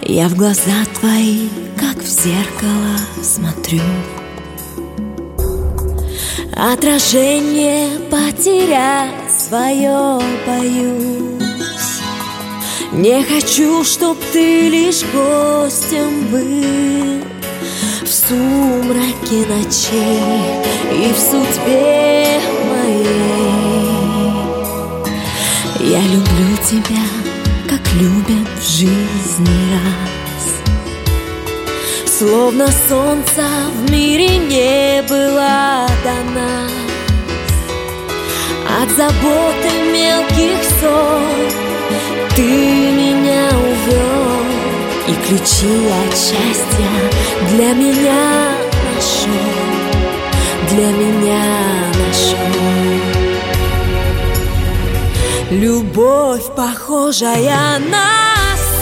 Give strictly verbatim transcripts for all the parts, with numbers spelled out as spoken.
Я в глаза твои, как в зеркало, смотрю. Отражение потерять свое боюсь. Не хочу, чтоб ты лишь гостем был в сумраке ночей и в судьбе моей. Я люблю тебя, как любят в жизни раз. Словно солнца в мире не было до нас. От заботы мелких ссор ты меня увел, и ключи от счастья для меня нашел, для меня нашел. Любовь, похожая на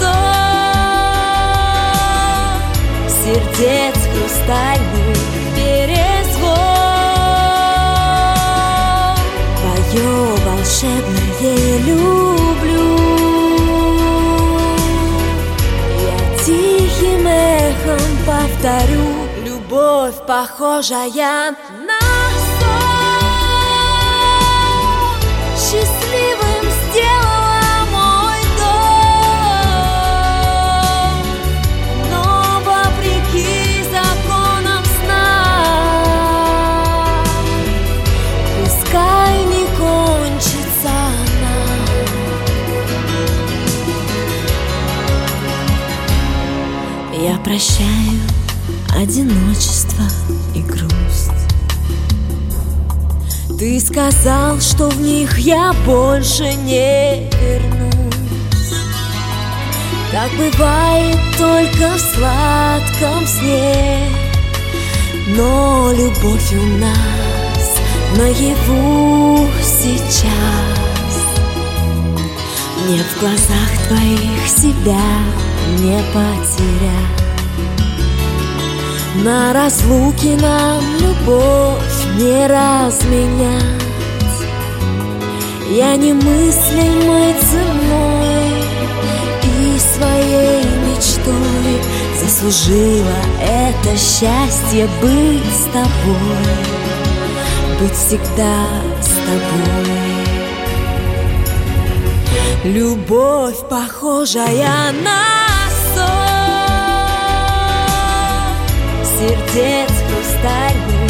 сон, сердец хрустальный перезвон. Твое волшебное люблю я тихим эхом повторю. Любовь, похожая на сон, счастливым сделала мой дом. Но вопреки законам сна, пускай не кончится она. Я прощаю одиночество и грусть. Ты сказал, что в них я больше не вернусь. Так бывает только в сладком сне, но любовь у нас наяву сейчас. Мне в глазах твоих себя не потерять. На разлуке нам любовь не разменять. Я немыслимой ценой и своей мечтой заслужила это счастье быть с тобой, быть всегда с тобой. Любовь, похожая на сон, сердец хрустальный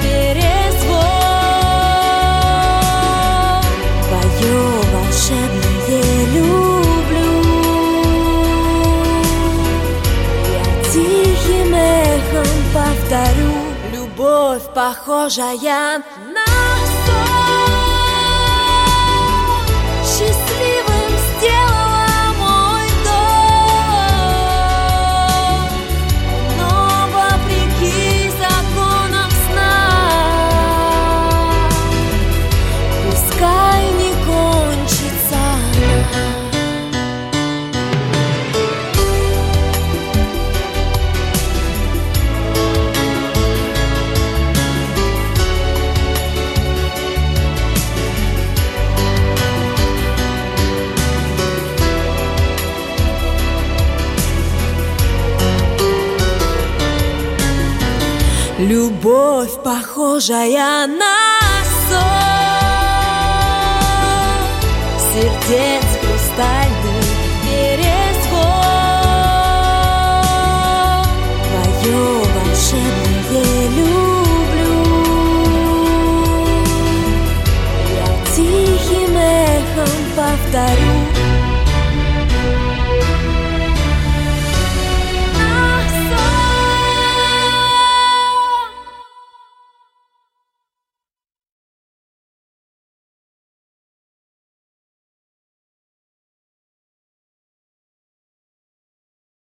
перезвон. Твое волшебное люблю я тихим эхом повторю. Любовь, похожая на сон, счастливым сделала мой дом. Но вопреки законам сна, пускай не кончится она. Любовь, похожая на сон, сердец хрустальный перезвон. Твое волшебное люблю я тихим эхом повторю.